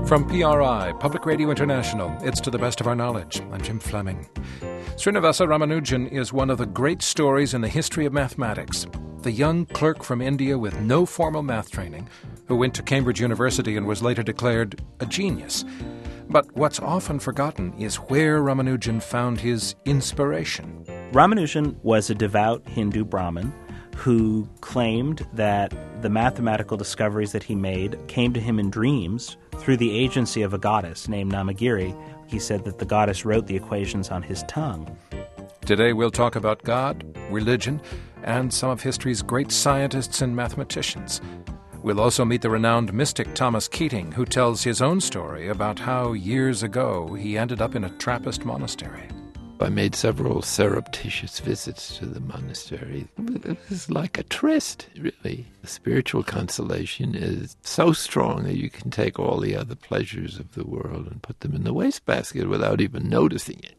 From PRI, Public Radio International, it's To the Best of Our Knowledge. I'm Jim Fleming. Srinivasa Ramanujan is one of the great stories in the history of mathematics. The young clerk from India with no formal math training, who went to Cambridge University and was later declared a genius. But what's often forgotten is where Ramanujan found his inspiration. Ramanujan was a devout Hindu Brahmin who claimed that the mathematical discoveries that he made came to him in dreams through the agency of a goddess named Namagiri. He said that the goddess wrote the equations on his tongue. Today we'll talk about God, religion, and some of history's great scientists and mathematicians. We'll also meet the renowned mystic Thomas Keating, who tells his own story about how years ago he ended up in a Trappist monastery. I made several surreptitious visits to the monastery. It was like a tryst, really. The spiritual consolation is so strong that you can take all the other pleasures of the world and put them in the wastebasket without even noticing it.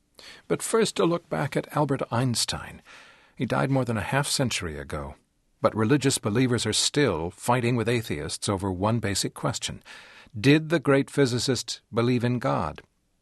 But first, a look back at Albert Einstein. He died more than a half-century ago. But religious believers are still fighting with atheists over one basic question. Did the great physicist believe in God?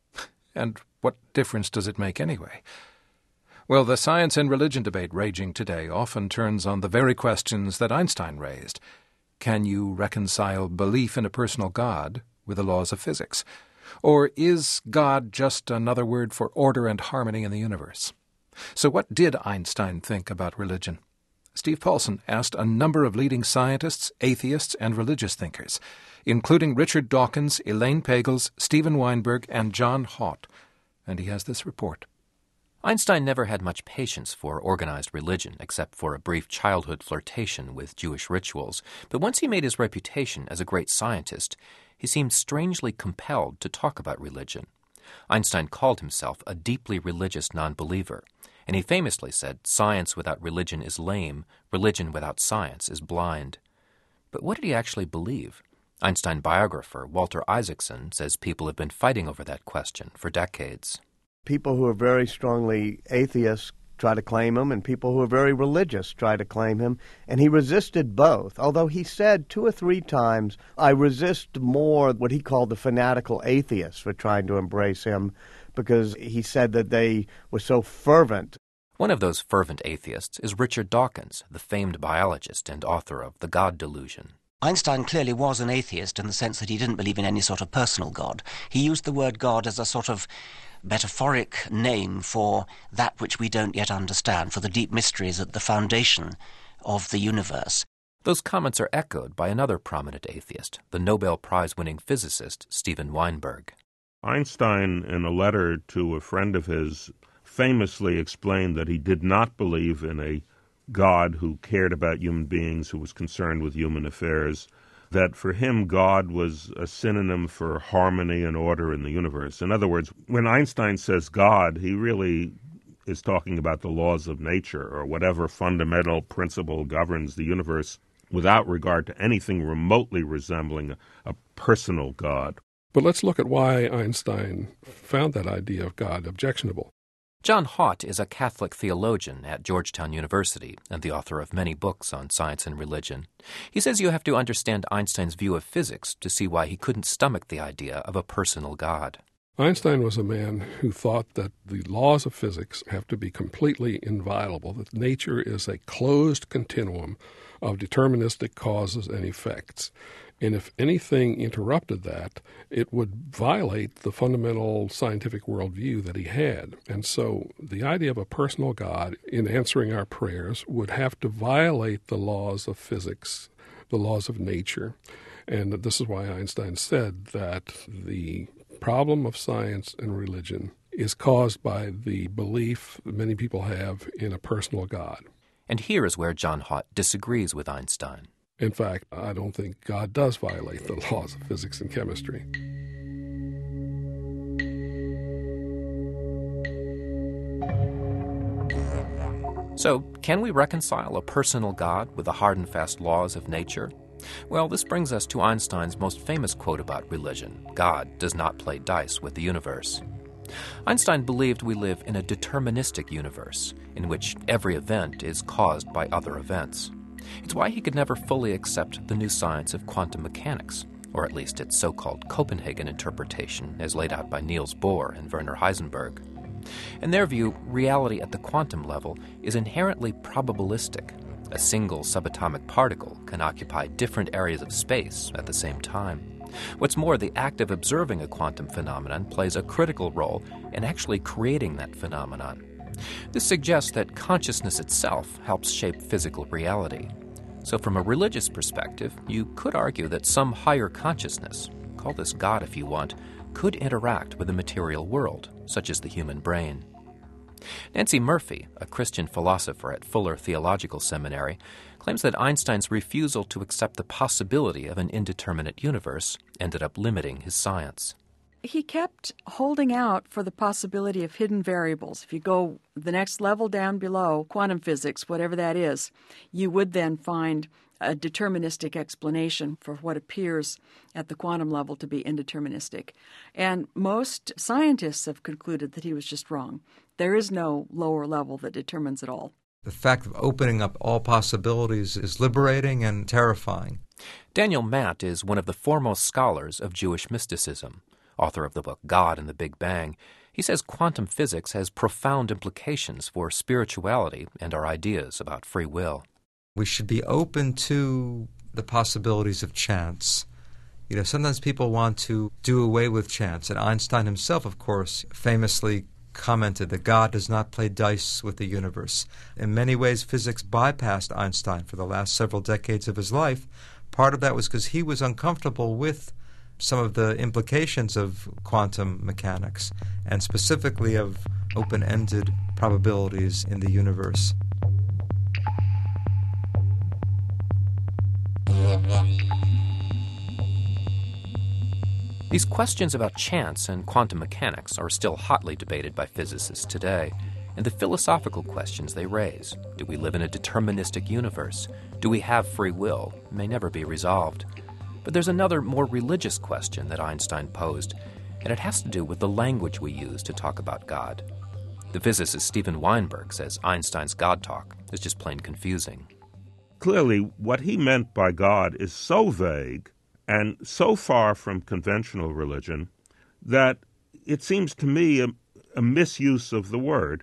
And what difference does it make anyway? Well, the science and religion debate raging today often turns on the very questions that Einstein raised. Can you reconcile belief in a personal God with the laws of physics? Or is God just another word for order and harmony in the universe? So what did Einstein think about religion? Steve Paulson asked a number of leading scientists, atheists, and religious thinkers, including Richard Dawkins, Elaine Pagels, Steven Weinberg, and John Haught. And he has this report. Einstein never had much patience for organized religion, except for a brief childhood flirtation with Jewish rituals. But once he made his reputation as a great scientist, he seemed strangely compelled to talk about religion. Einstein called himself a deeply religious non-believer, and he famously said, "Science without religion is lame, religion without science is blind." But what did he actually believe? Einstein biographer Walter Isaacson says people have been fighting over that question for decades. People who are very strongly atheists try to claim him, and people who are very religious try to claim him, and he resisted both, although he said 2 or 3 times, I resist more what he called the fanatical atheists for trying to embrace him, because he said that they were so fervent. One of those fervent atheists is Richard Dawkins, the famed biologist and author of The God Delusion. Einstein clearly was an atheist in the sense that he didn't believe in any sort of personal God. He used the word God as a sort of metaphoric name for that which we don't yet understand, for the deep mysteries at the foundation of the universe. Those comments are echoed by another prominent atheist, the Nobel Prize-winning physicist Steven Weinberg. Einstein, in a letter to a friend of his, famously explained that he did not believe in a God who cared about human beings, who was concerned with human affairs, that for him God was a synonym for harmony and order in the universe. In other words, when Einstein says God, he really is talking about the laws of nature or whatever fundamental principle governs the universe without regard to anything remotely resembling a personal God. But let's look at why Einstein found that idea of God objectionable. John Haught is a Catholic theologian at Georgetown University and the author of many books on science and religion. He says you have to understand Einstein's view of physics to see why he couldn't stomach the idea of a personal God. Einstein was a man who thought that the laws of physics have to be completely inviolable, that nature is a closed continuum of deterministic causes and effects. And if anything interrupted that, it would violate the fundamental scientific worldview that he had. And so the idea of a personal God in answering our prayers would have to violate the laws of physics, the laws of nature. And this is why Einstein said that the problem of science and religion is caused by the belief that many people have in a personal God. And here is where John Haught disagrees with Einstein. In fact, I don't think God does violate the laws of physics and chemistry. So, can we reconcile a personal God with the hard and fast laws of nature? Well, this brings us to Einstein's most famous quote about religion: God does not play dice with the universe. Einstein believed we live in a deterministic universe, in which every event is caused by other events. It's why he could never fully accept the new science of quantum mechanics, or at least its so-called Copenhagen interpretation as laid out by Niels Bohr and Werner Heisenberg. In their view, reality at the quantum level is inherently probabilistic. A single subatomic particle can occupy different areas of space at the same time. What's more, the act of observing a quantum phenomenon plays a critical role in actually creating that phenomenon. This suggests that consciousness itself helps shape physical reality. So from a religious perspective, you could argue that some higher consciousness, call this God if you want, could interact with the material world, such as the human brain. Nancy Murphy, a Christian philosopher at Fuller Theological Seminary, claims that Einstein's refusal to accept the possibility of an indeterminate universe ended up limiting his science. He kept holding out for the possibility of hidden variables. If you go the next level down below, quantum physics, whatever that is, you would then find a deterministic explanation for what appears at the quantum level to be indeterministic. And most scientists have concluded that he was just wrong. There is no lower level that determines it all. The fact of opening up all possibilities is liberating and terrifying. Daniel Matt is one of the foremost scholars of Jewish mysticism. Author of the book God and the Big Bang, he says quantum physics has profound implications for spirituality and our ideas about free will. We should be open to the possibilities of chance. Sometimes people want to do away with chance, and Einstein himself, of course, famously commented that God does not play dice with the universe. In many ways, physics bypassed Einstein for the last several decades of his life. Part of that was because he was uncomfortable with some of the implications of quantum mechanics, and specifically of open-ended probabilities in the universe. These questions about chance and quantum mechanics are still hotly debated by physicists today, and the philosophical questions they raise, do we live in a deterministic universe, do we have free will, may never be resolved. But there's another, more religious question that Einstein posed, and it has to do with the language we use to talk about God. The physicist Steven Weinberg says Einstein's God talk is just plain confusing. Clearly, what he meant by God is so vague and so far from conventional religion that it seems to me a misuse of the word.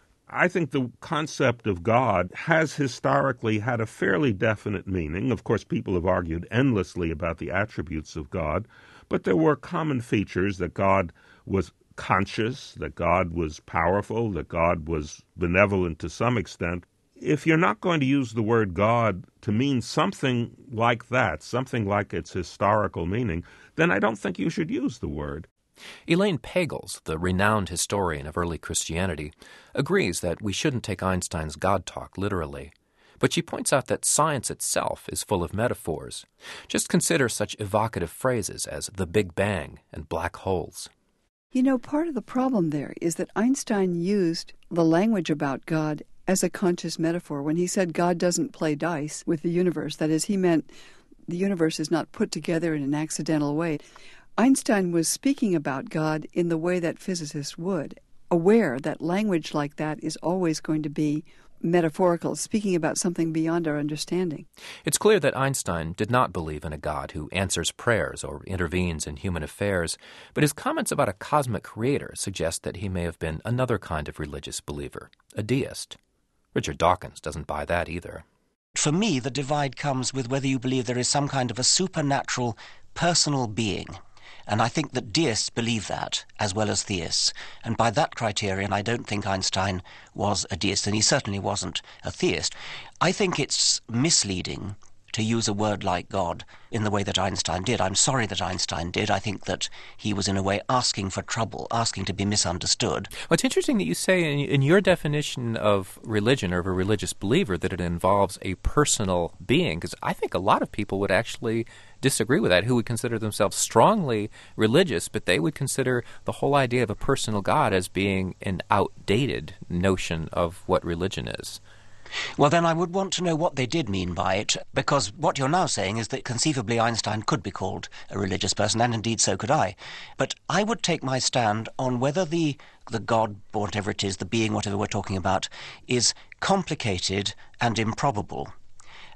I think the concept of God has historically had a fairly definite meaning. Of course, people have argued endlessly about the attributes of God, but there were common features: that God was conscious, that God was powerful, that God was benevolent to some extent. If you're not going to use the word God to mean something like that, something like its historical meaning, then I don't think you should use the word. Elaine Pagels, the renowned historian of early Christianity, agrees that we shouldn't take Einstein's God talk literally. But she points out that science itself is full of metaphors. Just consider such evocative phrases as the Big Bang and black holes. Part of the problem there is that Einstein used the language about God as a conscious metaphor. When he said God doesn't play dice with the universe, that is, he meant the universe is not put together in an accidental way. Einstein was speaking about God in the way that physicists would, aware that language like that is always going to be metaphorical, speaking about something beyond our understanding. It's clear that Einstein did not believe in a God who answers prayers or intervenes in human affairs, but his comments about a cosmic creator suggest that he may have been another kind of religious believer, a deist. Richard Dawkins doesn't buy that either. For me, the divide comes with whether you believe there is some kind of a supernatural personal being. And I think that deists believe that, as well as theists. And by that criterion, I don't think Einstein was a deist, and he certainly wasn't a theist. I think it's misleading to use a word like God in the way that Einstein did. I'm sorry that Einstein did. I think that he was in a way asking for trouble, asking to be misunderstood. Well, it's interesting that you say in your definition of religion or of a religious believer that it involves a personal being, because I think a lot of people would actually disagree with that, who would consider themselves strongly religious, but they would consider the whole idea of a personal God as being an outdated notion of what religion is. Well, then I would want to know what they did mean by it, because what you're now saying is that conceivably Einstein could be called a religious person, and indeed so could I. But I would take my stand on whether the God, whatever it is, the being, whatever we're talking about, is complicated and improbable.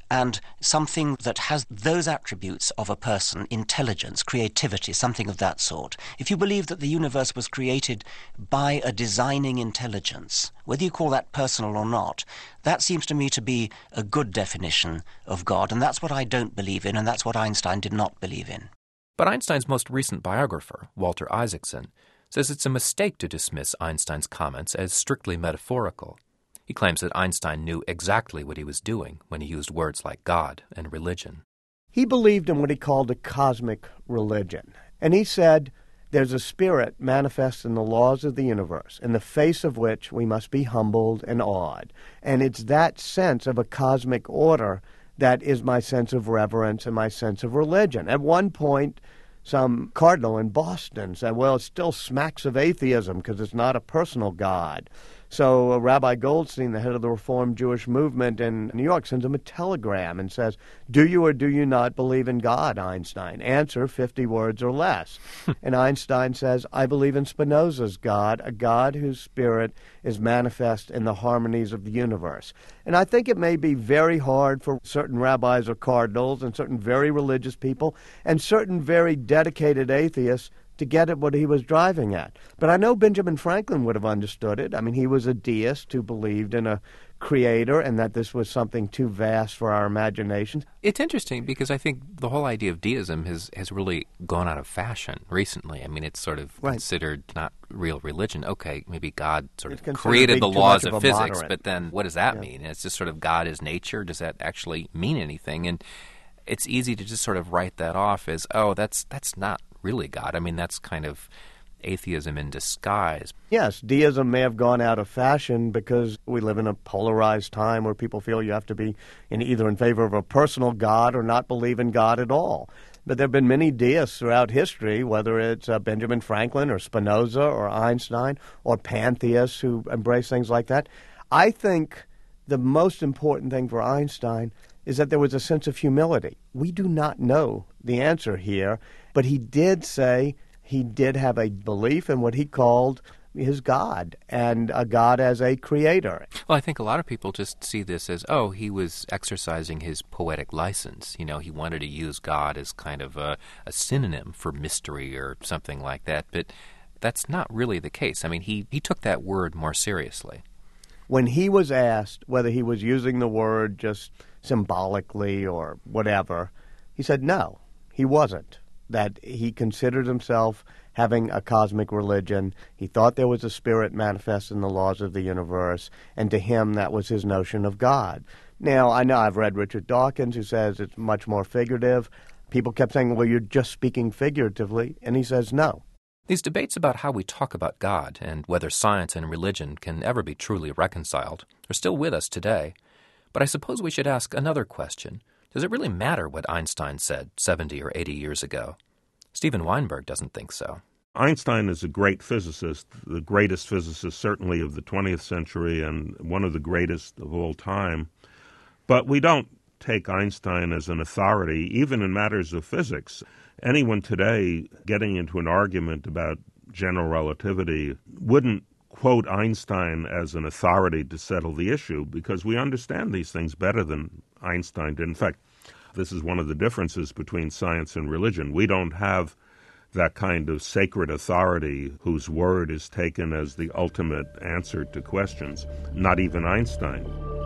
and something that has those attributes of a person, intelligence, creativity, something of that sort. If you believe that the universe was created by a designing intelligence, whether you call that personal or not, that seems to me to be a good definition of God, and that's what I don't believe in, and that's what Einstein did not believe in. But Einstein's most recent biographer, Walter Isaacson, says it's a mistake to dismiss Einstein's comments as strictly metaphorical. He claims that Einstein knew exactly what he was doing when he used words like God and religion. He believed in what he called a cosmic religion. And he said, there's a spirit manifest in the laws of the universe, in the face of which we must be humbled and awed. And it's that sense of a cosmic order that is my sense of reverence and my sense of religion. At one point, some cardinal in Boston said, well, it still smacks of atheism because it's not a personal God. So Rabbi Goldstein, the head of the Reformed Jewish movement in New York, sends him a telegram and says, do you or do you not believe in God, Einstein? Answer 50 words or less. And Einstein says, I believe in Spinoza's God, a God whose spirit is manifest in the harmonies of the universe. And I think it may be very hard for certain rabbis or cardinals and certain very religious people and certain very dedicated atheists to get at what he was driving at. But I know Benjamin Franklin would have understood it. I mean, he was a deist who believed in a creator and that this was something too vast for our imaginations. It's interesting because I think the whole idea of deism has really gone out of fashion recently. I mean, it's sort of considered not real religion. Okay, maybe God sort of created the laws of physics, but then what does that mean? It's just sort of God is nature. Does that actually mean anything? And it's easy to just sort of write that off as, oh, that's not really God. I mean, that's kind of atheism in disguise. Yes, deism may have gone out of fashion because we live in a polarized time where people feel you have to be either in favor of a personal God or not believe in God at all. But there have been many deists throughout history, whether it's Benjamin Franklin or Spinoza or Einstein or pantheists who embrace things like that. I think the most important thing for Einstein is that there was a sense of humility. We do not know the answer here, but he did say he did have a belief in what he called his God, and a God as a creator. Well, I think a lot of people just see this as, oh, he was exercising his poetic license. You know, he wanted to use God as kind of a synonym for mystery or something like that, but that's not really the case. I mean, he took that word more seriously. When he was asked whether he was using the word just symbolically or whatever, he said no, he wasn't. That he considered himself having a cosmic religion. He thought there was a spirit manifest in the laws of the universe, and to him that was his notion of God. Now, I know I've read Richard Dawkins, who says it's much more figurative. People kept saying, well, you're just speaking figuratively, and he says no. These debates about how we talk about God and whether science and religion can ever be truly reconciled are still with us today. But I suppose we should ask another question. Does it really matter what Einstein said 70 or 80 years ago? Stephen Weinberg doesn't think so. Einstein is a great physicist, the greatest physicist certainly of the 20th century and one of the greatest of all time. But we don't take Einstein as an authority, even in matters of physics. Anyone today getting into an argument about general relativity wouldn't quote Einstein as an authority to settle the issue because we understand these things better than Einstein did. In fact, this is one of the differences between science and religion. We don't have that kind of sacred authority whose word is taken as the ultimate answer to questions, not even Einstein.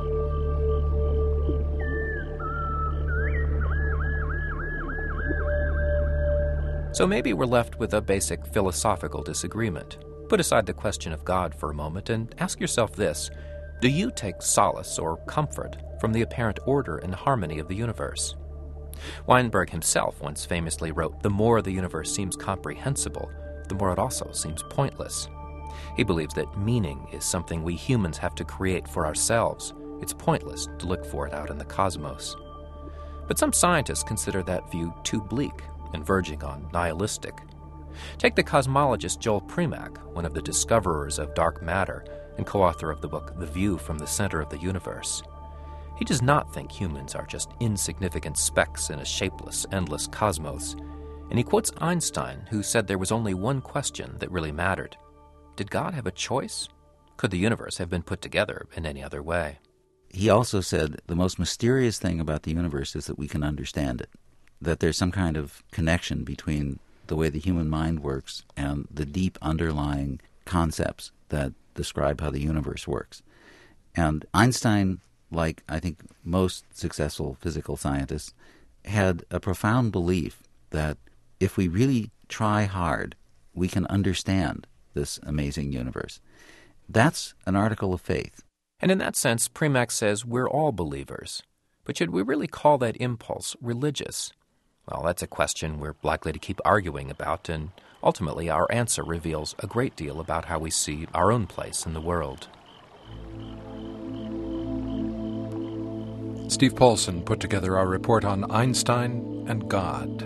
So maybe we're left with a basic philosophical disagreement. Put aside the question of God for a moment and ask yourself this. Do you take solace or comfort from the apparent order and harmony of the universe? Weinberg himself once famously wrote, "The more the universe seems comprehensible, the more it also seems pointless." He believes that meaning is something we humans have to create for ourselves. It's pointless to look for it out in the cosmos. But some scientists consider that view too bleak and verging on nihilistic. Take the cosmologist Joel Primack, one of the discoverers of dark matter and co-author of the book The View from the Center of the Universe. He does not think humans are just insignificant specks in a shapeless, endless cosmos, and he quotes Einstein, who said there was only one question that really mattered. Did God have a choice? Could the universe have been put together in any other way? he also said the most mysterious thing about the universe is that we can understand it, that there's some kind of connection between the way the human mind works and the deep underlying concepts that describe how the universe works. And Einstein, like I think most successful physical scientists, had a profound belief that if we really try hard, we can understand this amazing universe. That's an article of faith. And in that sense, Premack says we're all believers. But should we really call that impulse religious? Well, that's a question we're likely to keep arguing about, and ultimately our answer reveals a great deal about how we see our own place in the world. Steve Paulson put together our report on Einstein and God.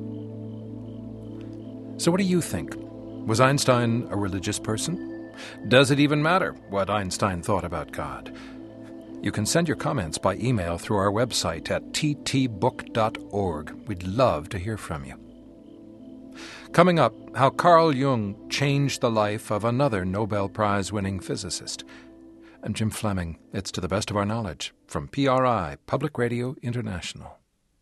So what do you think? Was Einstein a religious person? Does it even matter what Einstein thought about God? You can send your comments by email through our website at ttbook.org. We'd love to hear from you. Coming up, how Carl Jung changed the life of another Nobel Prize-winning physicist. I'm Jim Fleming. It's To the Best of Our Knowledge from PRI, Public Radio International.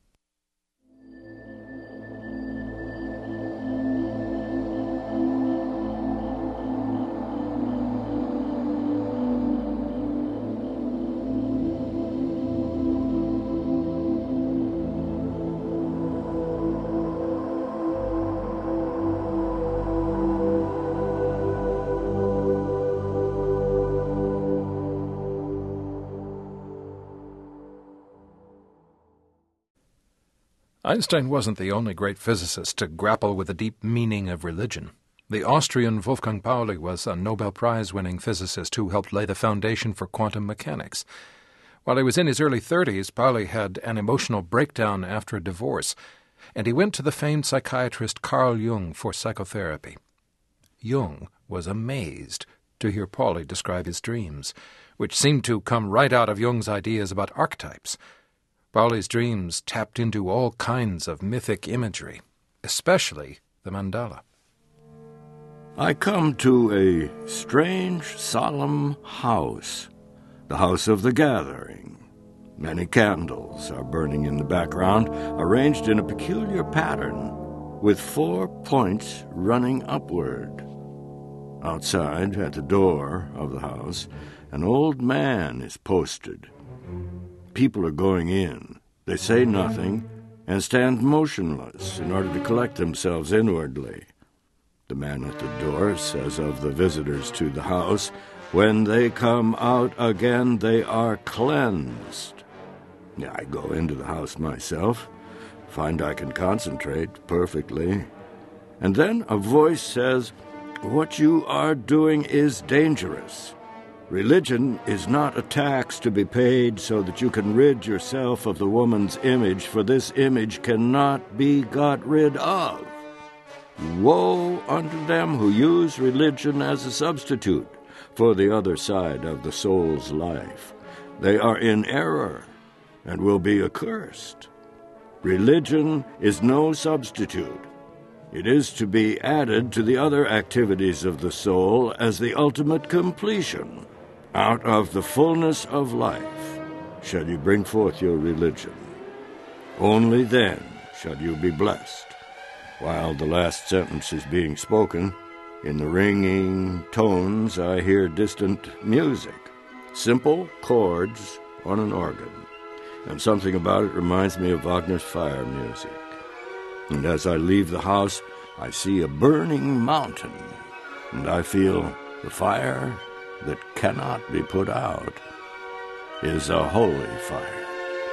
Einstein wasn't the only great physicist to grapple with the deep meaning of religion. The Austrian Wolfgang Pauli was a Nobel Prize-winning physicist who helped lay the foundation for quantum mechanics. While he was in his early 30s, Pauli had an emotional breakdown after a divorce, and he went to the famed psychiatrist Carl Jung for psychotherapy. Jung was amazed to hear Pauli describe his dreams, which seemed to come right out of Jung's ideas about archetypes. Pauli's dreams tapped into all kinds of mythic imagery, especially the mandala. I come to a strange, solemn house, the House of the Gathering. Many candles are burning in the background, arranged in a peculiar pattern, with 4 points running upward. Outside, at the door of the house, an old man is posted. People are going in. They say nothing and stand motionless in order to collect themselves inwardly. The man at the door says of the visitors to the house, when they come out again, they are cleansed. I go into the house myself, find I can concentrate perfectly. And then a voice says, what you are doing is dangerous. Religion is not a tax to be paid so that you can rid yourself of the woman's image, for this image cannot be got rid of. Woe unto them who use religion as a substitute for the other side of the soul's life. They are in error and will be accursed. Religion is no substitute. It is to be added to the other activities of the soul as the ultimate completion. Out of the fullness of life shall you bring forth your religion. Only then shall you be blessed. While the last sentence is being spoken, in the ringing tones I hear distant music, simple chords on an organ, and something about it reminds me of Wagner's fire music. And as I leave the house, I see a burning mountain, and I feel the fire that cannot be put out is a holy fire.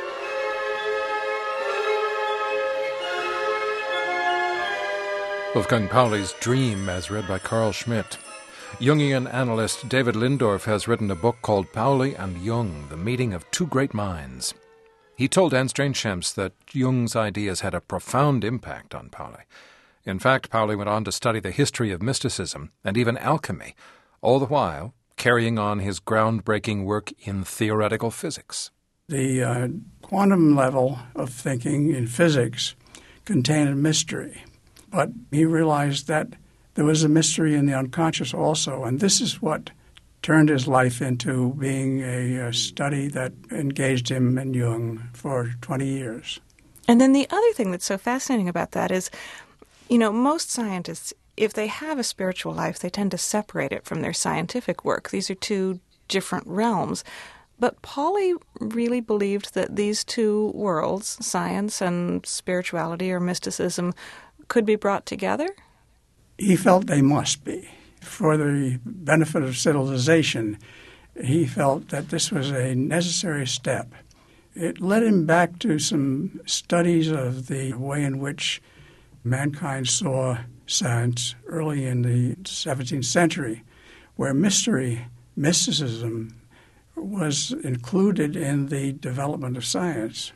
Wolfgang Pauli's Dream, as read by Carl Schmitt. Jungian analyst David Lindorf has written a book called Pauli and Jung, The Meeting of Two Great Minds. He told Anne Strange-Shemps that Jung's ideas had a profound impact on Pauli. In fact, Pauli went on to study the history of mysticism and even alchemy, all the while carrying on his groundbreaking work in theoretical physics. The quantum level of thinking in physics contained a mystery, but he realized that there was a mystery in the unconscious also, and this is what turned his life into being a study that engaged him and Jung for 20 years. And then the other thing that's so fascinating about that is, most scientists, if they have a spiritual life, they tend to separate it from their scientific work. These are two different realms. But Pauli really believed that these two worlds, science and spirituality or mysticism, could be brought together? He felt they must be. For the benefit of civilization, he felt that this was a necessary step. It led him back to some studies of the way in which mankind saw science early in the 17th century, where mysticism was included in the development of science.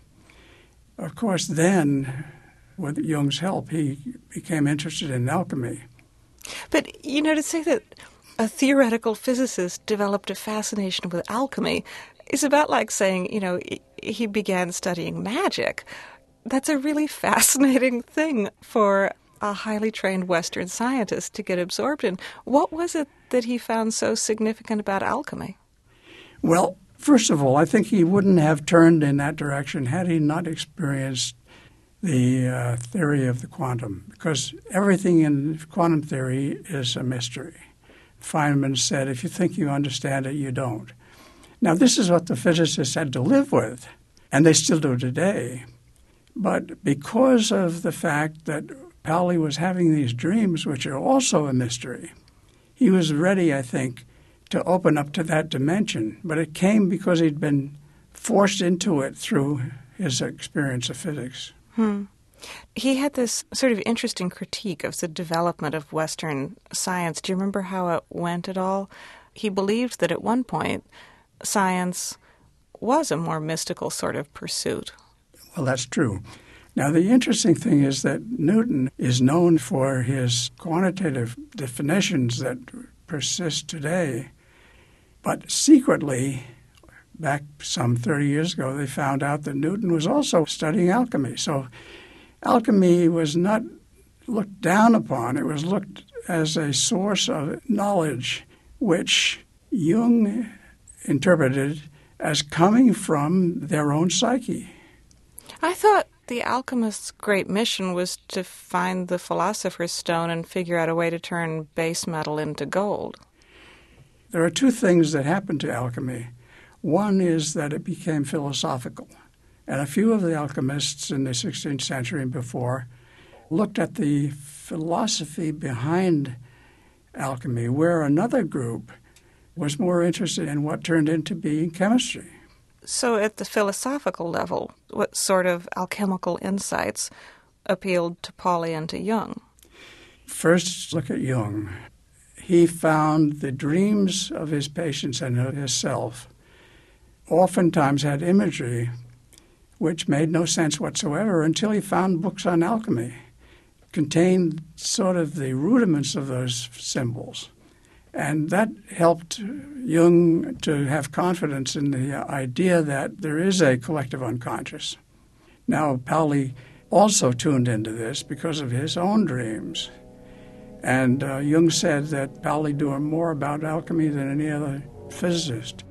Of course, then, with Jung's help, he became interested in alchemy. But, to say that a theoretical physicist developed a fascination with alchemy is about like saying, he began studying magic. That's a really fascinating thing for a highly trained Western scientist to get absorbed in. What was it that he found so significant about alchemy? Well, first of all, I think he wouldn't have turned in that direction had he not experienced the theory of the quantum, because everything in quantum theory is a mystery. Feynman said, if you think you understand it, you don't. Now, this is what the physicists had to live with, and they still do today. But because of the fact that Pauli was having these dreams, which are also a mystery, he was ready, I think, to open up to that dimension. But it came because he'd been forced into it through his experience of physics. He had this sort of interesting critique of the development of Western science. Do you remember how it went at all? He believed that at one point science was a more mystical sort of pursuit. Well, that's true. Now, the interesting thing is that Newton is known for his quantitative definitions that persist today. But secretly, back some 30 years ago, they found out that Newton was also studying alchemy. So alchemy was not looked down upon. It was looked as a source of knowledge, which Jung interpreted as coming from their own psyche. I thought the alchemist's great mission was to find the philosopher's stone and figure out a way to turn base metal into gold. There are two things that happened to alchemy. One is that it became philosophical. And a few of the alchemists in the 16th century and before looked at the philosophy behind alchemy, where another group was more interested in what turned into being chemistry. So at the philosophical level, what sort of alchemical insights appealed to Pauli and to Jung? First, look at Jung. He found the dreams of his patients and of himself oftentimes had imagery which made no sense whatsoever until he found books on alchemy, contained sort of the rudiments of those symbols. And that helped Jung to have confidence in the idea that there is a collective unconscious. Now, Pauli also tuned into this because of his own dreams. And Jung said that Pauli knew more about alchemy than any other physicist.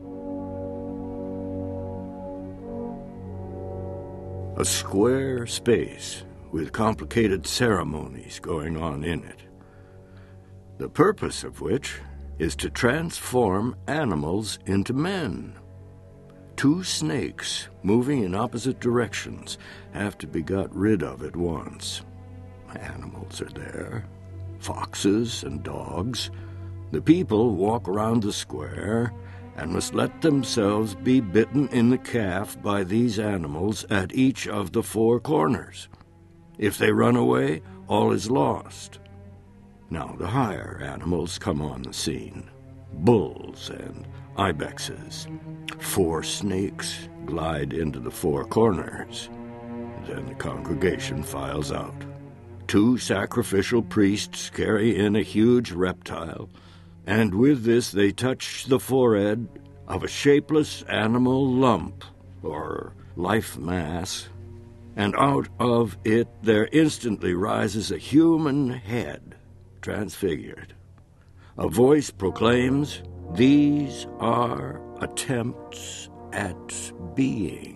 A square space with complicated ceremonies going on in it, the purpose of which is to transform animals into men. Two snakes moving in opposite directions have to be got rid of at once. Animals are there, foxes and dogs. The people walk around the square and must let themselves be bitten in the calf by these animals at each of the four corners. If they run away, all is lost. Now the higher animals come on the scene, bulls and ibexes. 4 snakes glide into the 4 corners. Then the congregation files out. 2 sacrificial priests carry in a huge reptile, and with this they touch the forehead of a shapeless animal lump, or life mass, and out of it there instantly rises a human head, transfigured. A voice proclaims, These are attempts at being.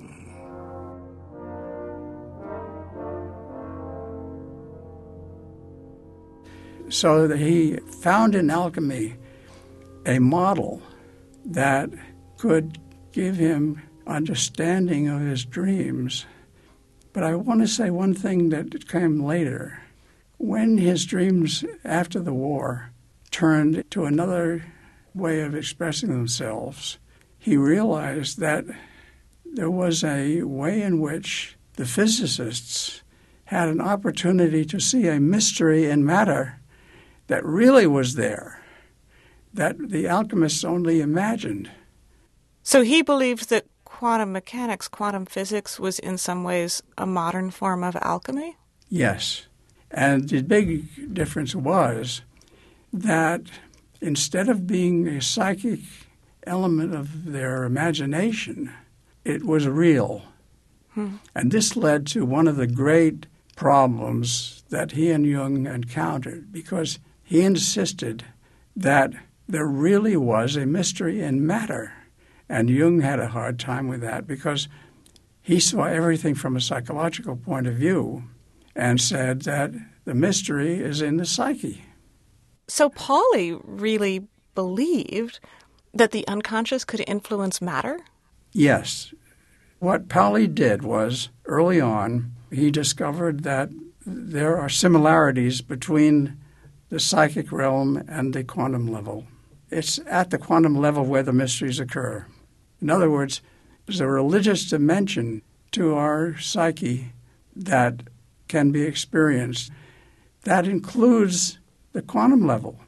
So that he found in alchemy a model that could give him understanding of his dreams. But I want to say one thing that came later. When his dreams after the war turned to another way of expressing themselves, he realized that there was a way in which the physicists had an opportunity to see a mystery in matter that really was there, that the alchemists only imagined. So he believed that quantum mechanics, quantum physics, was in some ways a modern form of alchemy? Yes. And the big difference was that instead of being a psychic element of their imagination, it was real. And this led to one of the great problems that he and Jung encountered, because he insisted that there really was a mystery in matter. And Jung had a hard time with that because he saw everything from a psychological point of view and said that the mystery is in the psyche. So Pauli really believed that the unconscious could influence matter? Yes. What Pauli did was, early on, he discovered that there are similarities between the psychic realm and the quantum level. It's at the quantum level where the mysteries occur. In other words, there's a religious dimension to our psyche that can be experienced. That includes the quantum level.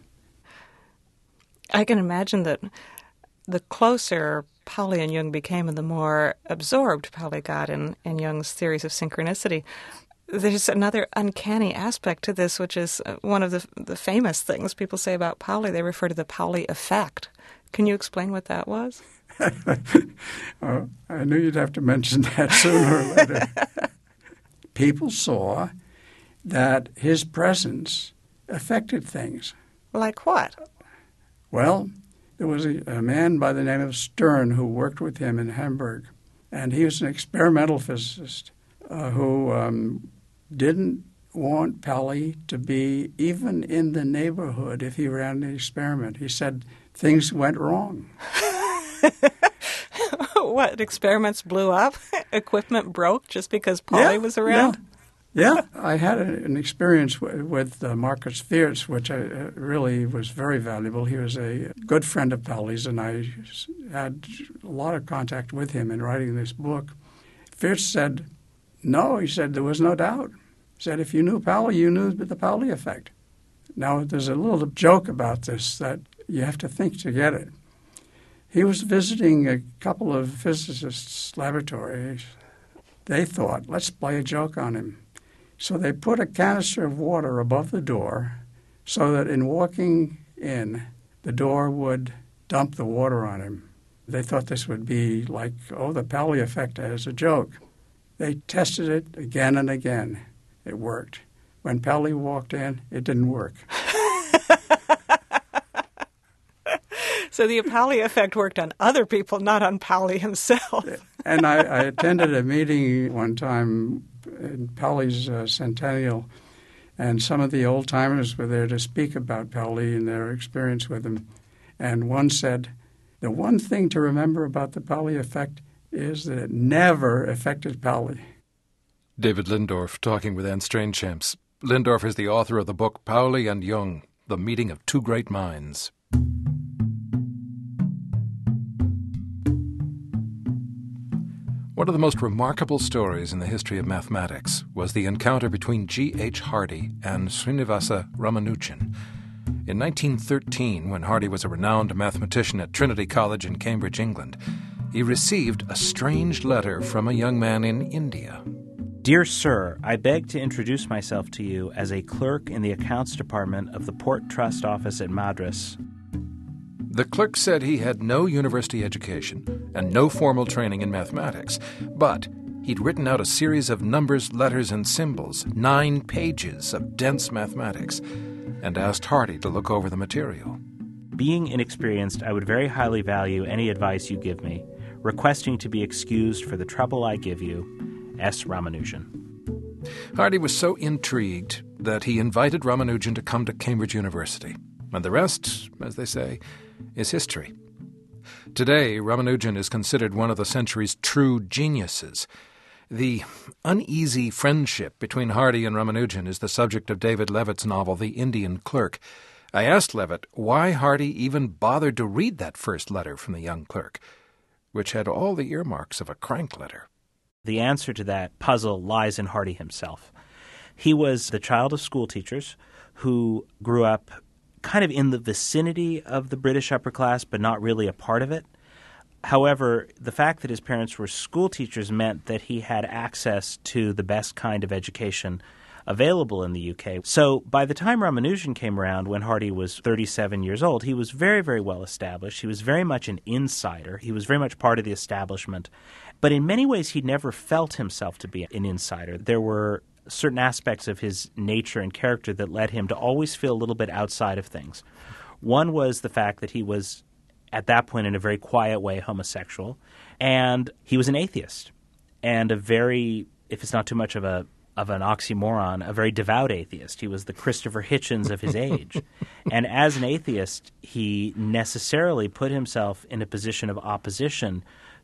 I can imagine that the closer Pauli and Jung became and the more absorbed Pauli got in Jung's theories of synchronicity, there's another uncanny aspect to this, which is one of the famous things people say about Pauli. They refer to the Pauli effect. Can you explain what that was? Oh, I knew you'd have to mention that sooner or later. People saw that his presence affected things. Like what? Well, there was a man by the name of Stern who worked with him in Hamburg, and he was an experimental physicist who didn't want Pauli to be even in the neighborhood if he ran the experiment. He said things went wrong. What, experiments blew up? Equipment broke just because Pauli was around? Yeah. I had an experience with Marcus Fierz, which really was very valuable. He was a good friend of Pauli's, and I had a lot of contact with him in writing this book. Fierz said, no, he said, there was no doubt. He said, if you knew Pauli, you knew the Pauli effect. Now, there's a little joke about this that you have to think to get it. He was visiting a couple of physicists' laboratories. They thought, let's play a joke on him. So they put a canister of water above the door so that in walking in, the door would dump the water on him. They thought this would be like, the Pauli effect as a joke. They tested it again and again. It worked. When Pauli walked in, it didn't work. So the Pauli effect worked on other people, not on Pauli himself. And I attended a meeting one time in Pauli's centennial, and some of the old-timers were there to speak about Pauli and their experience with him. And one said, the one thing to remember about the Pauli effect is that it never affected Pauli. David Lindorf talking with Anne Strainchamps. Lindorf is the author of the book Pauli and Jung, The Meeting of Two Great Minds. One of the most remarkable stories in the history of mathematics was the encounter between G.H. Hardy and Srinivasa Ramanujan. In 1913, when Hardy was a renowned mathematician at Trinity College in Cambridge, England, he received a strange letter from a young man in India. Dear Sir, I beg to introduce myself to you as a clerk in the accounts department of the Port Trust office at Madras. The clerk said he had no university education and no formal training in mathematics, but he'd written out a series of numbers, letters, and symbols, 9 pages of dense mathematics, and asked Hardy to look over the material. Being inexperienced, I would very highly value any advice you give me, requesting to be excused for the trouble I give you. S. Ramanujan. Hardy was so intrigued that he invited Ramanujan to come to Cambridge University. And the rest, as they say, is history. Today, Ramanujan is considered one of the century's true geniuses. The uneasy friendship between Hardy and Ramanujan is the subject of David Levitt's novel, The Indian Clerk. I asked Levitt why Hardy even bothered to read that first letter from the young clerk, which had all the earmarks of a crank letter. The answer to that puzzle lies in Hardy himself. He was the child of school teachers who grew up kind of in the vicinity of the British upper class, but not really a part of it. However, the fact that his parents were school teachers meant that he had access to the best kind of education available in the UK. So by the time Ramanujan came around, when Hardy was 37 years old, he was very, very well established. He was very much an insider. He was very much part of the establishment. But in many ways, he never felt himself to be an insider. There were certain aspects of his nature and character that led him to always feel a little bit outside of things. One was the fact that he was, at that point, in a very quiet way, homosexual, and he was an atheist, and a very, if it's not too much of an oxymoron, a very devout atheist. He was the Christopher Hitchens of his age. And as an atheist, he necessarily put himself in a position of opposition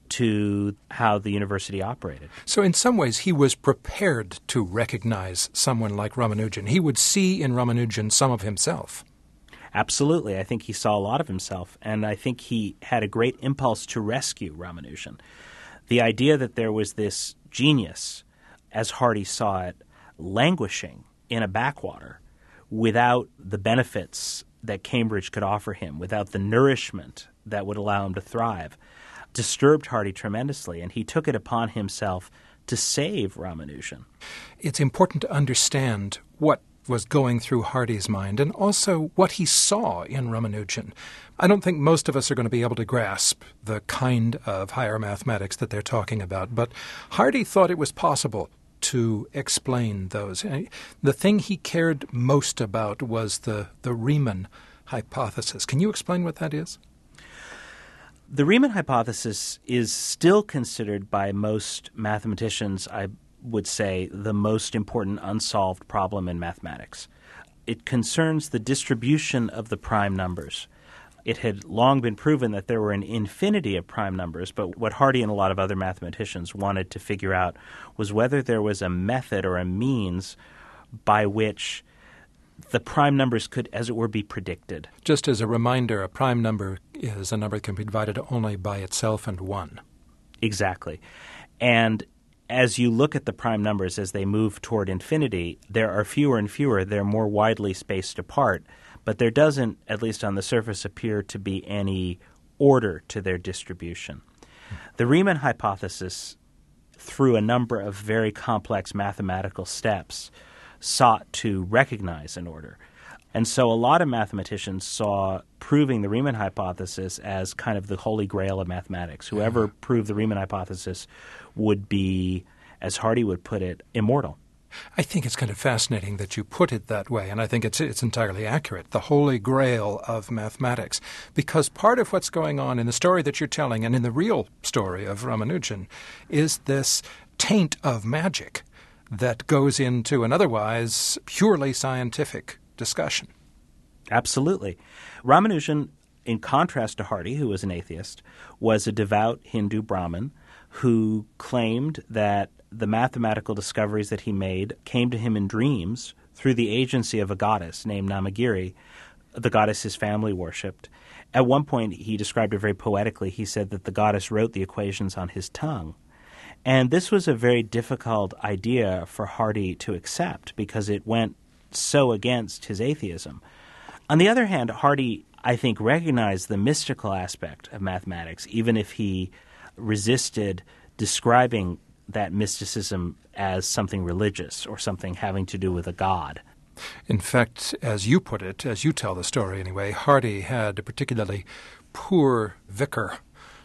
to how the university operated. So in some ways, he was prepared to recognize someone like Ramanujan. He would see in Ramanujan some of himself. Absolutely. I think he saw a lot of himself, and I think he had a great impulse to rescue Ramanujan. The idea that there was this genius, as Hardy saw it, languishing in a backwater without the benefits that Cambridge could offer him, without the nourishment that would allow him to thrive, disturbed Hardy tremendously, and he took it upon himself to save Ramanujan. It's important to understand what was going through Hardy's mind and also what he saw in Ramanujan. I don't think most of us are going to be able to grasp the kind of higher mathematics that they're talking about, but Hardy thought it was possible to explain those. The thing he cared most about was the Riemann hypothesis. Can you explain what that is? The Riemann hypothesis is still considered by most mathematicians, I would say, the most important unsolved problem in mathematics. It concerns the distribution of the prime numbers. It had long been proven that there were an infinity of prime numbers, but what Hardy and a lot of other mathematicians wanted to figure out was whether there was a method or a means by which the prime numbers could, as it were, be predicted. Just as a reminder, a prime number is a number that can be divided only by itself and 1. Exactly. And as you look at the prime numbers as they move toward infinity, there are fewer and fewer. They're more widely spaced apart. But there doesn't, at least on the surface, appear to be any order to their distribution. The Riemann hypothesis, through a number of very complex mathematical steps, sought to recognize an order. And so a lot of mathematicians saw proving the Riemann hypothesis as kind of the holy grail of mathematics. Whoever proved the Riemann hypothesis would be, as Hardy would put it, immortal. I think it's kind of fascinating that you put it that way, and I think it's entirely accurate, the holy grail of mathematics, because part of what's going on in the story that you're telling and in the real story of Ramanujan is this taint of magic that goes into an otherwise purely scientific discussion. Absolutely. Ramanujan, in contrast to Hardy, who was an atheist, was a devout Hindu Brahmin who claimed that the mathematical discoveries that he made came to him in dreams through the agency of a goddess named Namagiri, the goddess his family worshipped. At one point, he described it very poetically. He said that the goddess wrote the equations on his tongue. And this was a very difficult idea for Hardy to accept because it went so against his atheism. On the other hand, Hardy, I think, recognized the mystical aspect of mathematics, even if he resisted describing that mysticism as something religious or something having to do with a god. In fact, as you put it, as you tell the story anyway, Hardy had a particularly poor vicar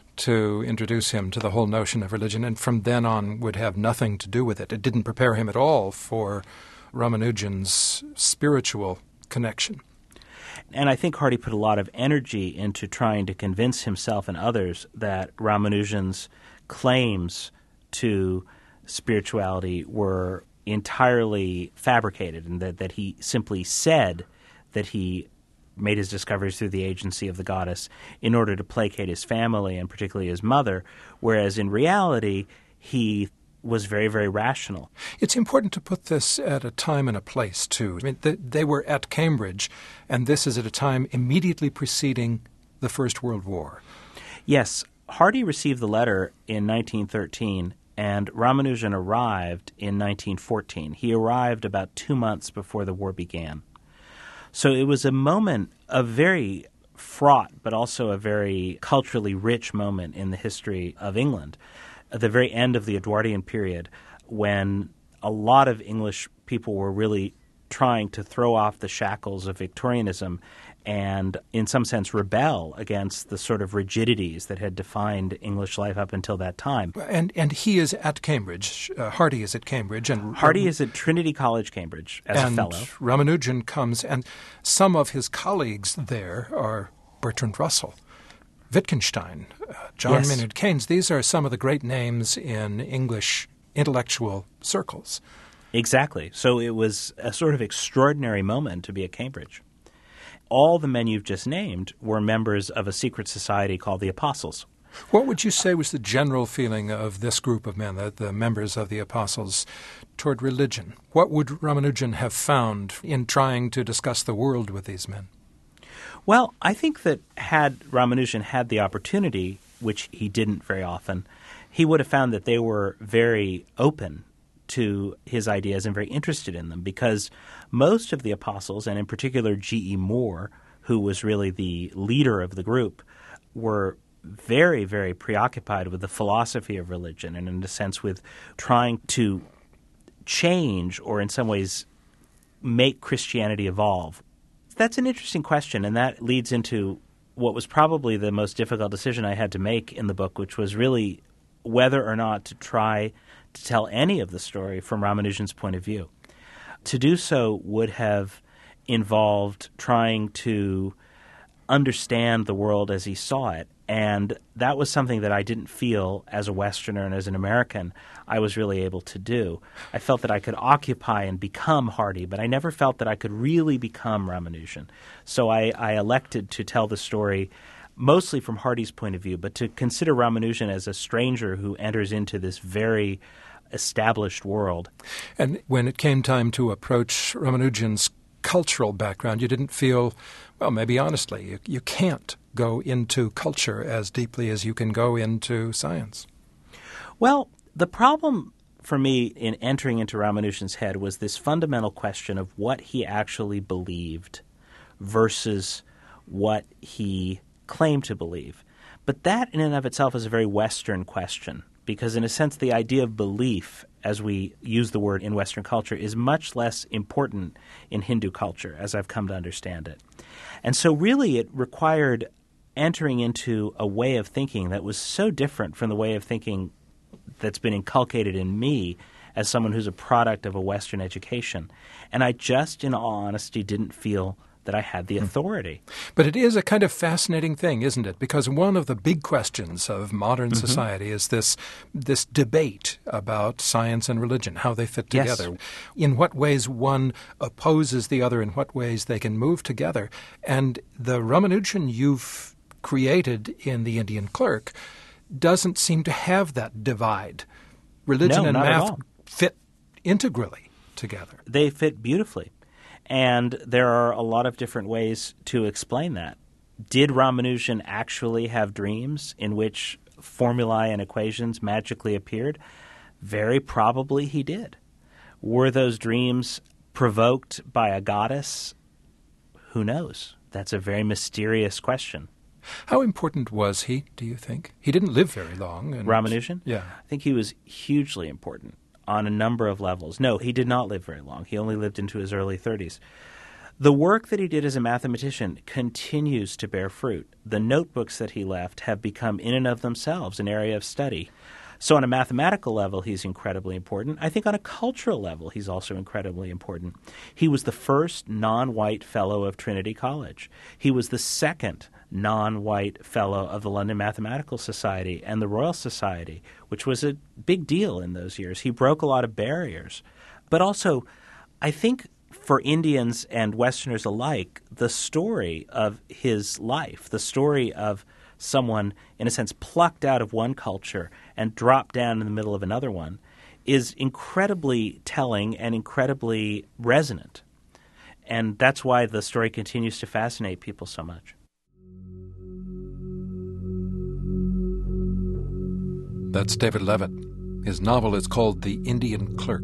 to introduce him to the whole notion of religion, and from then on would have nothing to do with it. It didn't prepare him at all for Ramanujan's spiritual connection. And I think Hardy put a lot of energy into trying to convince himself and others that Ramanujan's claims to spirituality were entirely fabricated, and that he simply said that he made his discoveries through the agency of the goddess in order to placate his family and particularly his mother, whereas in reality he was very, very rational. It's important to put this at a time and a place, too. I mean, they were at Cambridge, and this is at a time immediately preceding the First World War. Yes, Hardy received the letter in 1913, and Ramanujan arrived in 1914. He arrived about 2 months before the war began. So it was a moment, a very fraught but also a very culturally rich moment in the history of England. At the very end of the Edwardian period, when a lot of English people were really trying to throw off the shackles of Victorianism and, in some sense, rebel against the sort of rigidities that had defined English life up until that time. And he is at Cambridge. Hardy is at Cambridge. And Hardy is at Trinity College, Cambridge, as a fellow. Ramanujan comes, and some of his colleagues there are Bertrand Russell, Wittgenstein, John Maynard Keynes. These are some of the great names in English intellectual circles. Exactly. So it was a sort of extraordinary moment to be at Cambridge. All the men you've just named were members of a secret society called the Apostles. What would you say was the general feeling of this group of men, the members of the Apostles, toward religion? What would Ramanujan have found in trying to discuss the world with these men? Well, I think that had Ramanujan had the opportunity, which he didn't very often, he would have found that they were very open to his ideas and very interested in them, because most of the apostles, and in particular G.E. Moore, who was really the leader of the group, were very, very preoccupied with the philosophy of religion and, in a sense, with trying to change or in some ways make Christianity evolve. That's an interesting question, and that leads into what was probably the most difficult decision I had to make in the book, which was really whether or not to try to tell any of the story from Ramanujan's point of view. To do so would have involved trying to understand the world as he saw it, and that was something that I didn't feel as a Westerner and as an American I was really able to do. I felt that I could occupy and become Hardy, but I never felt that I could really become Ramanujan. So I elected to tell the story mostly from Hardy's point of view, but to consider Ramanujan as a stranger who enters into this very established world. And when it came time to approach Ramanujan's cultural background, you didn't feel, well, maybe honestly, you can't go into culture as deeply as you can go into science. Well, the problem for me in entering into Ramanujan's head was this fundamental question of what he actually believed versus what he claimed to believe. But that in and of itself is a very Western question, because in a sense the idea of belief, as we use the word in Western culture, is much less important in Hindu culture, as I've come to understand it. And so really it required entering into a way of thinking that was so different from the way of thinking that's been inculcated in me as someone who's a product of a Western education. And I just, in all honesty, didn't feel that I had the authority. But it is a kind of fascinating thing, isn't it? Because one of the big questions of modern society is this debate about science and religion, how they fit together, in what ways one opposes the other, in what ways they can move together. And the Ramanujan you've created in The Indian Clerk doesn't seem to have that divide. Religion and math fit integrally together. They fit beautifully. And there are a lot of different ways to explain that. Did Ramanujan actually have dreams in which formulae and equations magically appeared? Very probably he did. Were those dreams provoked by a goddess? Who knows? That's a very mysterious question. How important was he, do you think? He didn't live very long. Ramanujan? Yeah. I think he was hugely important on a number of levels. No, he did not live very long. He only lived into his early 30s. The work that he did as a mathematician continues to bear fruit. The notebooks that he left have become in and of themselves an area of study. So on a mathematical level, he's incredibly important. I think on a cultural level, he's also incredibly important. He was the first non-white fellow of Trinity College. He was the second non-white fellow of the London Mathematical Society and the Royal Society, which was a big deal in those years. He broke a lot of barriers. But also, I think for Indians and Westerners alike, the story of his life, the story of someone, in a sense, plucked out of one culture and dropped down in the middle of another one, is incredibly telling and incredibly resonant. And that's why the story continues to fascinate people so much. That's David Levitt. His novel is called The Indian Clerk.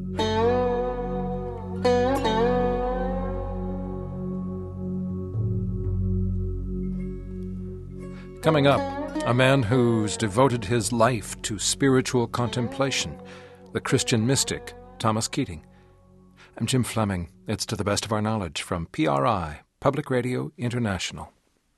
Coming up, a man who's devoted his life to spiritual contemplation, the Christian mystic Thomas Keating. I'm Jim Fleming. It's To the Best of Our Knowledge from PRI, Public Radio International.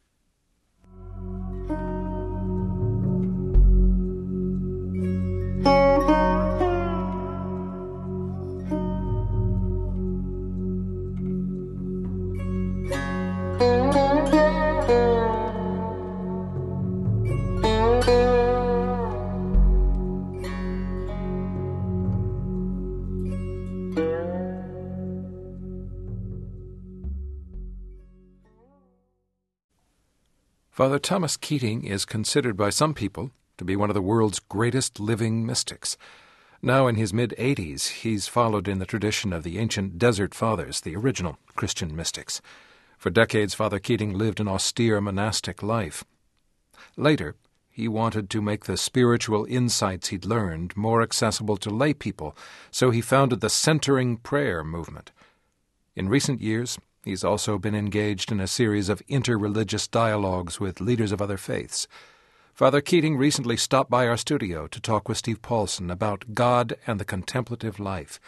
Father Thomas Keating is considered by some people to be one of the world's greatest living mystics. Now in his mid-80s, he's followed in the tradition of the ancient Desert Fathers, the original Christian mystics. For decades, Father Keating lived an austere monastic life. Later, he wanted to make the spiritual insights he'd learned more accessible to lay people, so he founded the Centering Prayer movement. In recent years, he's also been engaged in a series of interreligious dialogues with leaders of other faiths. Father Keating recently stopped by our studio to talk with Steve Paulson about God and the contemplative life.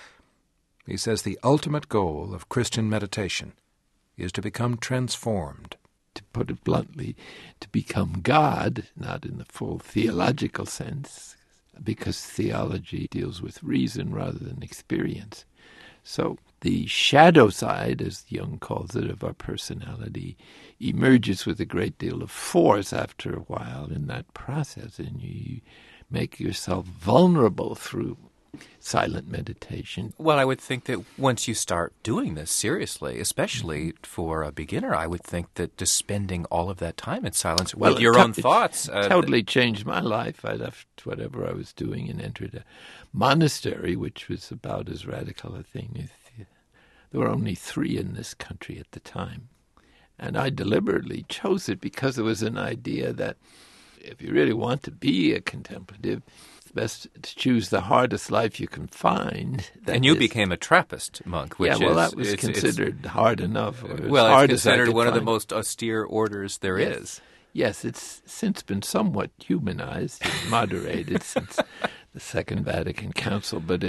He says the ultimate goal of Christian meditation is to become transformed. To put it bluntly, to become God, not in the full theological sense, because theology deals with reason rather than experience. So the shadow side, as Jung calls it, of our personality emerges with a great deal of force after a while in that process, and you make yourself vulnerable through silent meditation. Well, I would think that once you start doing this seriously, especially for a beginner, I would think that just spending all of that time in silence with your own thoughts. Totally changed my life. I left whatever I was doing and entered a monastery, which was about as radical a thing as there were only 3 in this country at the time. And I deliberately chose it because it was an idea that if you really want to be a contemplative, it's best to choose the hardest life you can find. And you became a Trappist monk, which that was considered hard enough. It's considered one of the most austere orders there is. Yes, it's since been somewhat humanized and moderated since the Second Vatican Council, but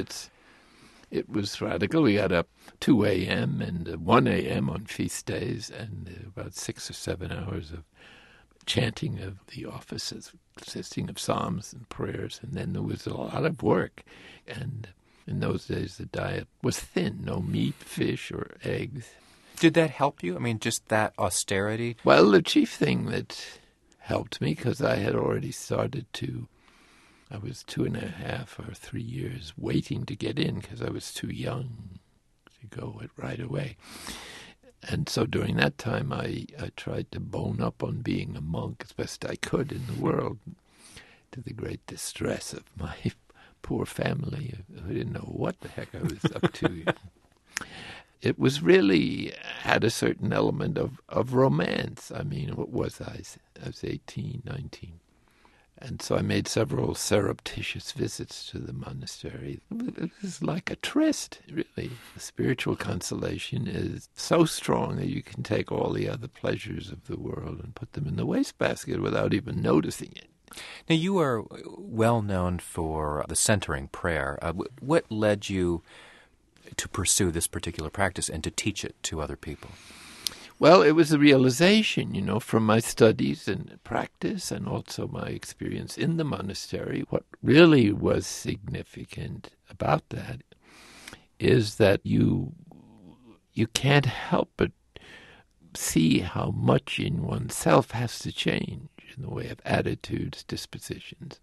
it was radical. We got up 2 a.m. and 1 a.m. on feast days, and about 6 or 7 hours of chanting of the offices, consisting of psalms and prayers, and then there was a lot of work. And in those days, the diet was thin, no meat, fish, or eggs. Did that help you? I mean, just that austerity? Well, the chief thing that helped me, because I had already started I was 2.5 or 3 years waiting to get in because I was too young to go right away. And so during that time, I tried to bone up on being a monk as best I could in the world, to the great distress of my poor family, who didn't know what the heck I was up to. It was really had a certain element of romance. I mean, what was I? I was 18, 19. And so I made several surreptitious visits to the monastery. It was like a tryst, really. The spiritual consolation is so strong that you can take all the other pleasures of the world and put them in the wastebasket without even noticing it. Now, you are well known for the centering prayer. What led you to pursue this particular practice and to teach it to other people? Well, it was a realization, from my studies and practice and also my experience in the monastery. What really was significant about that is that you can't help but see how much in oneself has to change in the way of attitudes, dispositions.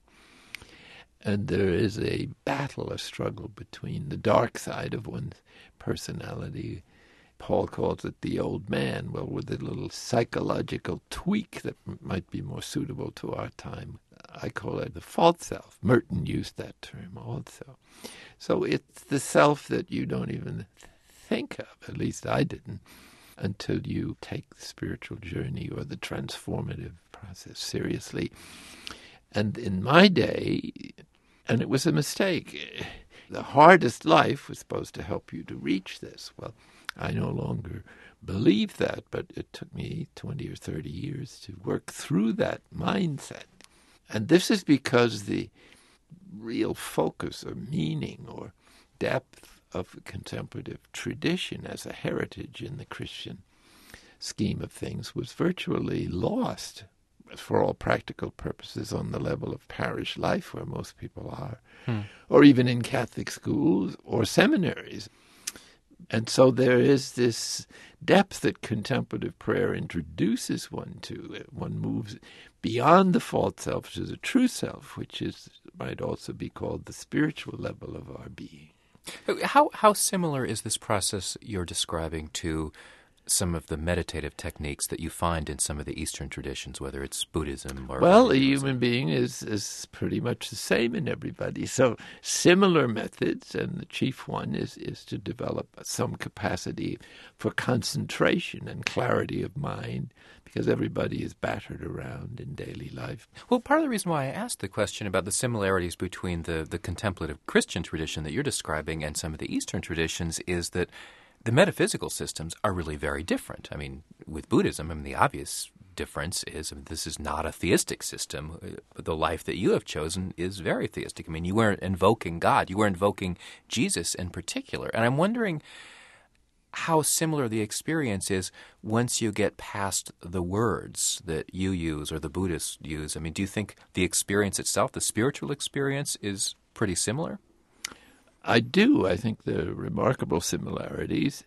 And there is a battle, a struggle between the dark side of one's personality. Paul calls it the old man, well, with a little psychological tweak that might be more suitable to our time. I call it the false self. Merton used that term also. So it's the self that you don't even think of, at least I didn't, until you take the spiritual journey or the transformative process seriously. And in my day, and it was a mistake, the hardest life was supposed to help you to reach this. Well, I no longer believe that, but it took me 20 or 30 years to work through that mindset. And this is because the real focus or meaning or depth of contemplative tradition as a heritage in the Christian scheme of things was virtually lost for all practical purposes on the level of parish life where most people are, or even in Catholic schools or seminaries. And so there is this depth that contemplative prayer introduces one to. One moves beyond the false self to the true self, which might also be called the spiritual level of our being. How similar is this process you're describing to some of the meditative techniques that you find in some of the Eastern traditions, whether it's Buddhism or... Well, a human being is pretty much the same in everybody. So similar methods, and the chief one is to develop some capacity for concentration and clarity of mind, because everybody is battered around in daily life. Well, part of the reason why I asked the question about the similarities between the contemplative Christian tradition that you're describing and some of the Eastern traditions is that the metaphysical systems are really very different. I mean, with Buddhism, the obvious difference is this is not a theistic system. The life that you have chosen is very theistic. You weren't invoking God. You were invoking Jesus in particular. And I'm wondering how similar the experience is once you get past the words that you use or the Buddhists use. Do you think the experience itself, the spiritual experience, is pretty similar? I do. I think there are remarkable similarities.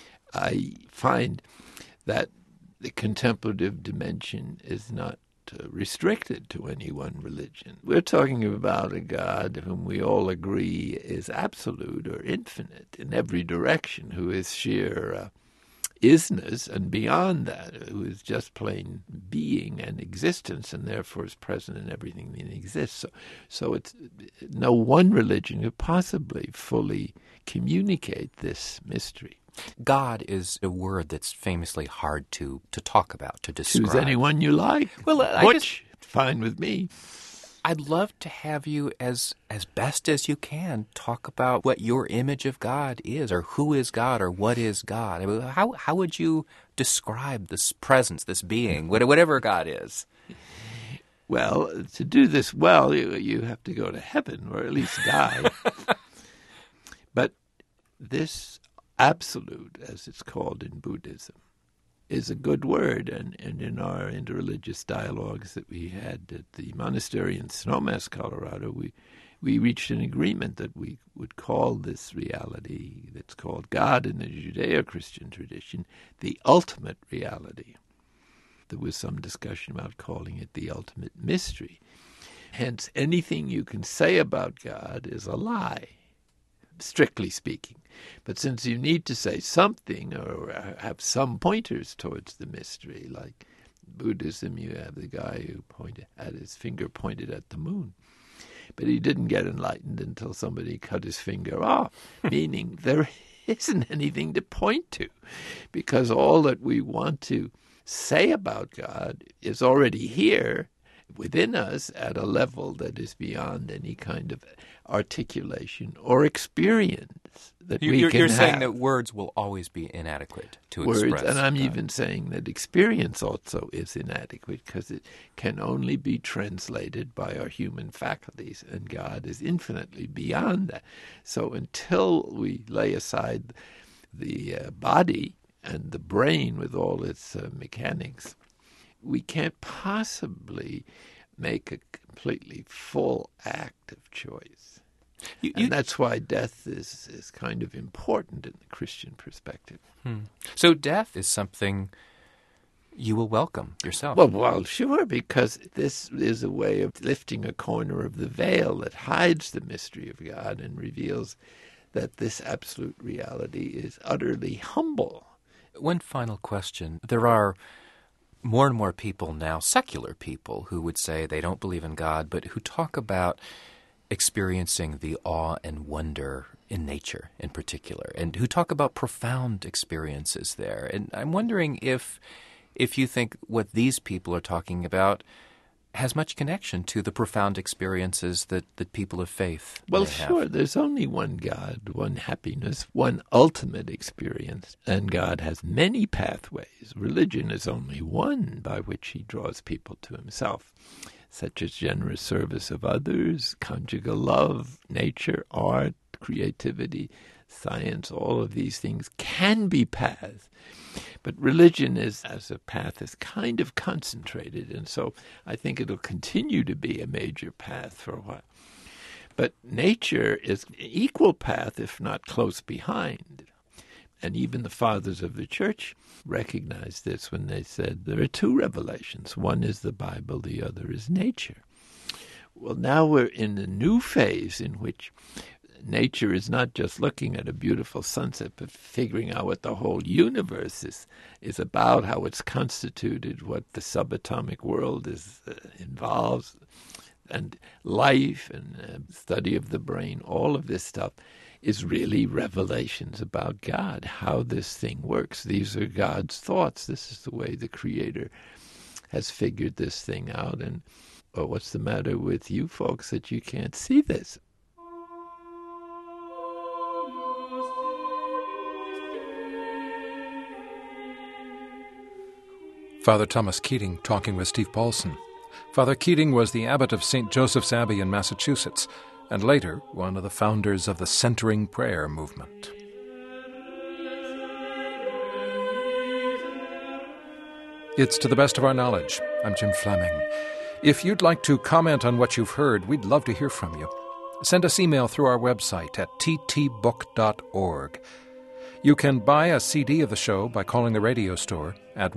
I find that the contemplative dimension is not restricted to any one religion. We're talking about a God whom we all agree is absolute or infinite in every direction, who is sheer isness, and beyond that, who is just plain being and existence, and therefore is present in everything that exists. So it's no one religion could possibly fully communicate this mystery. God is a word that's famously hard to talk about, to describe. Choose anyone you like. Well, I guess fine with me. I'd love to have you, as best as you can, talk about what your image of God is, or who is God, or what is God. How would you describe this presence, this being, whatever God is? Well, to do this well, you have to go to heaven, or at least die. But this absolute, as it's called in Buddhism, is a good word, and in our interreligious dialogues that we had at the monastery in Snowmass, Colorado, we reached an agreement that we would call this reality that's called God in the Judeo-Christian tradition the ultimate reality. There was some discussion about calling it the ultimate mystery. Hence, anything you can say about God is a lie, strictly speaking. But since you need to say something or have some pointers towards the mystery, like Buddhism, you have the guy who had his finger pointed at the moon. But he didn't get enlightened until somebody cut his finger off, meaning there isn't anything to point to, because all that we want to say about God is already here within us at a level that is beyond any kind of articulation or experience that we can have. You're saying that words will always be inadequate to express. And I'm even saying that experience also is inadequate, because it can only be translated by our human faculties, and God is infinitely beyond that. So until we lay aside the body and the brain with all its mechanics, we can't possibly make a completely full active choice. And that's why death is kind of important in the Christian perspective. So death is something you will welcome yourself. Well, sure, because this is a way of lifting a corner of the veil that hides the mystery of God and reveals that this absolute reality is utterly humble. One final question. There are more and more people now, secular people, who would say they don't believe in God, but who talk about experiencing the awe and wonder in nature in particular, and who talk about profound experiences there. And I'm wondering if you think what these people are talking about has much connection to the profound experiences that people of faith Well, may sure, have. there's only one God, one happiness, one ultimate experience, and God has many pathways. Religion is only one by which he draws people to himself, such as generous service of others, conjugal love, nature, art, creativity, science. All of these things can be paths. But religion as a path is kind of concentrated, and so I think it'll continue to be a major path for a while. But nature is an equal path, if not close behind. And even the fathers of the church recognized this when they said there are two revelations. One is the Bible, the other is nature. Well, now we're in a new phase in which nature is not just looking at a beautiful sunset, but figuring out what the whole universe is about, how it's constituted, what the subatomic world involves, and life and study of the brain. All of this stuff is really revelations about God, how this thing works. These are God's thoughts. This is the way the Creator has figured this thing out. And what's the matter with you folks that you can't see this? Father Thomas Keating talking with Steve Paulson. Father Keating was the abbot of St. Joseph's Abbey in Massachusetts, and later one of the founders of the Centering Prayer movement. It's To the Best of Our Knowledge. I'm Jim Fleming. If you'd like to comment on what you've heard, we'd love to hear from you. Send us email through our website at ttbook.org. You can buy a CD of the show by calling the radio store at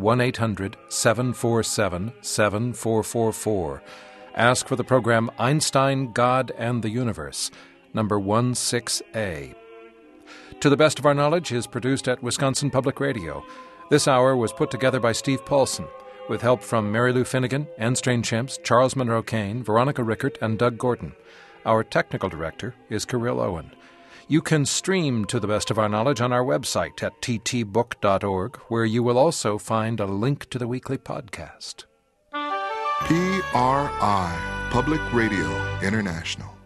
1-800-747-7444. Ask for the program Einstein, God, and the Universe, number 16A. To the Best of Our Knowledge is produced at Wisconsin Public Radio. This hour was put together by Steve Paulson, with help from Mary Lou Finnegan, Anne Strange-Chimps, Charles Monroe Kane, Veronica Rickert, and Doug Gordon. Our technical director is Kirill Owen. You can stream To the Best of Our Knowledge on our website at ttbook.org, where you will also find a link to the weekly podcast. PRI, Public Radio International.